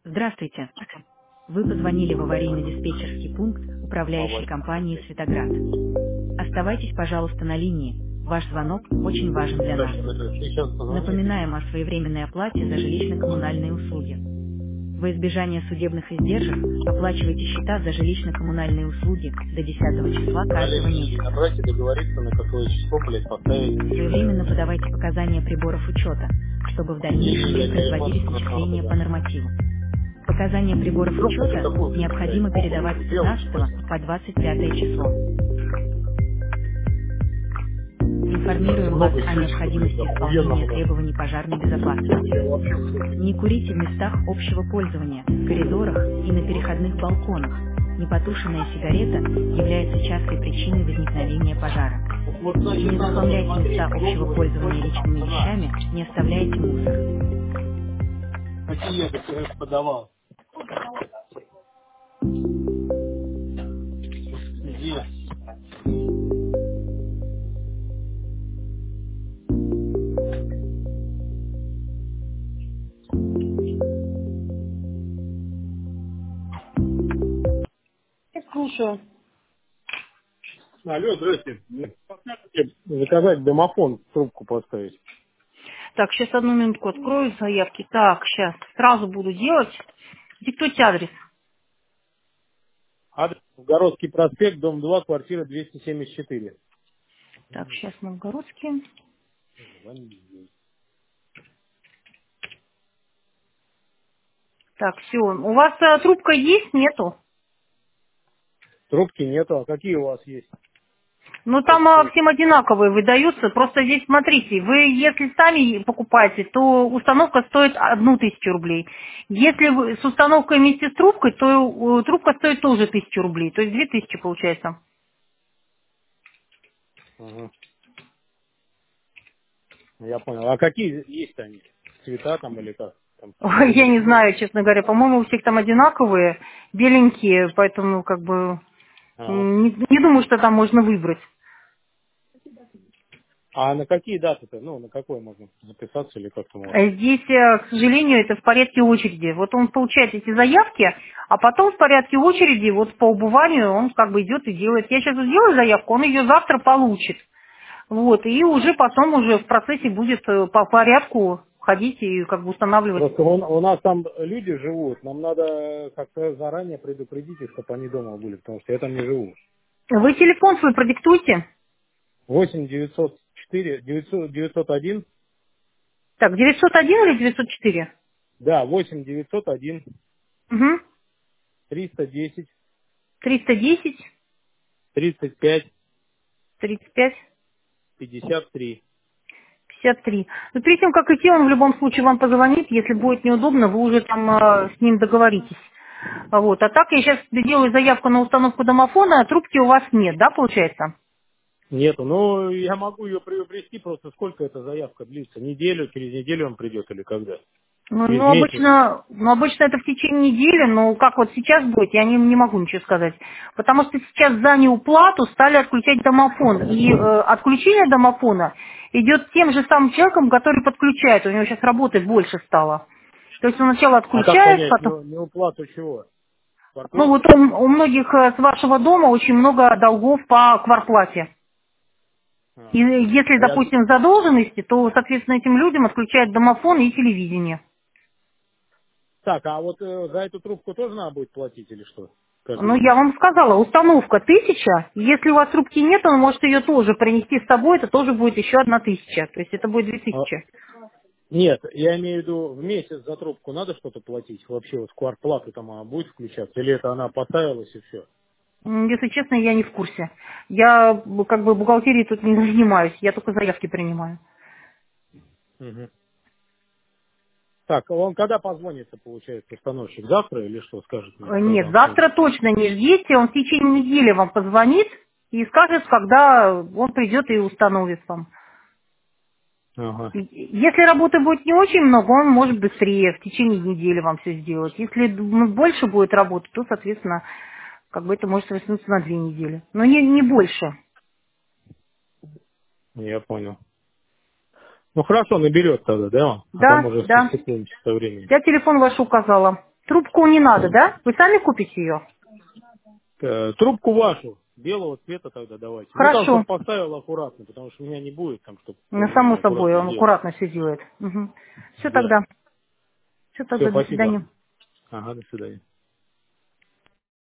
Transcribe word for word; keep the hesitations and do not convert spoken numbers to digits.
Здравствуйте. Вы позвонили в аварийно-диспетчерский пункт управляющей компании «Светоград». Оставайтесь, пожалуйста, на линии. Ваш звонок очень важен для нас. Напоминаем о своевременной оплате за жилищно-коммунальные услуги. Во избежание судебных издержек оплачивайте счета за жилищно-коммунальные услуги до десятого числа каждого месяца. Набрать и договориться, на какое число, блядь, поставить. Своевременно подавайте показания приборов учета, чтобы в дальнейшем не производились начисления по нормативу. Показания приборов учета необходимо передавать с пятнадцатого по двадцать пятое число. Информируем вас о необходимости исполнения требований пожарной безопасности. Не курите в местах общего пользования, в коридорах и на переходных балконах. Непотушенная сигарета является частой причиной возникновения пожара. Не заполняйте места общего пользования личными вещами, не оставляйте мусор. Какие я ГТС подавал? Где? Я слушаю. Алло, здрасте. Заказать домофон, трубку поставить. Так, сейчас одну минутку открою заявки. Так, сейчас сразу буду делать. Диктуйте адрес. Адрес Новгородский проспект, дом два, квартира двести семьдесят четыре. Так, сейчас Новгородский. Так, все. У вас э, трубка есть? Нету? Трубки нету, а какие у вас есть? Ну, там э, всем одинаковые выдаются. Просто здесь, смотрите, вы если сами покупаете, то установка стоит одну тысячу рублей. Если вы с установкой вместе с трубкой, то э, трубка стоит тоже тысячу рублей. То есть две тысячи получается. Ага. Я понял. А какие есть они? Цвета там или как? Там, Ой, я не знаю, честно говоря. По-моему, у всех там одинаковые, беленькие, поэтому как бы ага. м, не, не думаю, что там можно выбрать. А на какие даты-то? Ну, на какой можно записаться или как-то можно? А здесь, э, к сожалению, это в порядке очереди. Вот он получает эти заявки, а потом в порядке очереди, вот по убыванию, он как бы идет и делает. Я сейчас сделаю заявку, он ее завтра получит. Вот, и уже потом уже в процессе будет э, по порядку ходить и как бы устанавливать. Просто у, у нас там люди живут, нам надо как-то заранее предупредить их, чтобы они дома были, потому что я там не живу. Вы телефон свой продиктуйте. восемь девятьсот четыре девятьсот девятьсот один, Так, девятьсот один или девятьсот четыре? да, восемь девятьсот один Угу. триста десять триста десять. тридцать пять тридцать пять. пятьдесят три. пятьдесят три. Но перед тем, как идти, он в любом случае вам позвонит. Если будет неудобно, вы уже там э, с ним договоритесь. А Вот. А так я сейчас делаю заявку на установку домофона, а трубки у вас нет, да, получается? Нету, но я могу ее приобрести, просто сколько эта заявка длится? Неделю, через неделю он придет или когда? Ну, Через ну, месяц? обычно, ну, обычно это в течение недели, но как вот сейчас будет, я не, не могу ничего сказать. Потому что сейчас за неуплату стали отключать домофон. И э, отключение домофона идет тем же самым человеком, который подключает. У него сейчас работы больше стало. То есть он сначала А как отключает, понять, потом... не, не уплату чего? Ну Квартплату? вот у, у многих э, с вашего дома очень много долгов по квартплате. И А. если, А я... допустим, задолженности, то, соответственно, этим людям отключают домофон и телевидение. Так, а вот э, за эту трубку тоже надо будет платить или что? Каждый Ну, я месяц? вам сказала, установка тысяча. Если у вас трубки нет, он может ее тоже принести с собой, это тоже будет еще одна тысяча. То есть это будет две А, тысячи. нет, я имею в виду, в месяц за трубку надо что-то платить? Вообще вот квартплату там она будет включаться? Или это она поставилась и все? М, Если честно, я не в курсе. Я б- как бы бухгалтерией тут не занимаюсь, я только заявки принимаю. Угу. Так, а он когда позвонится, получается, установщик? Завтра или что скажет мне, Э, когда Нет, он сможет? завтра точно не ждите, он в течение недели вам позвонит и скажет, когда он придет и установит вам. Ага. И- Если работы будет не очень много, он может быстрее, в течение недели вам все сделать. Если ну, больше будет работы, то, соответственно, как бы это может растянуться на две недели. Но не, не больше. Я понял. Ну хорошо, наберет тогда, да? он? А там Да, уже да. состыкуемся со временем. Я телефон ваш указала. Трубку не надо, да? Вы сами купите ее? Э, трубку вашу, белого цвета тогда давайте. Ну, там, Хорошо. чтобы поставил аккуратно, потому что у меня не будет там, чтобы Ну, само собой, аккуратно он сделать. аккуратно все делает. Угу. Все Да. тогда. Все Все, тогда, до спасибо. свидания. Ага, до свидания.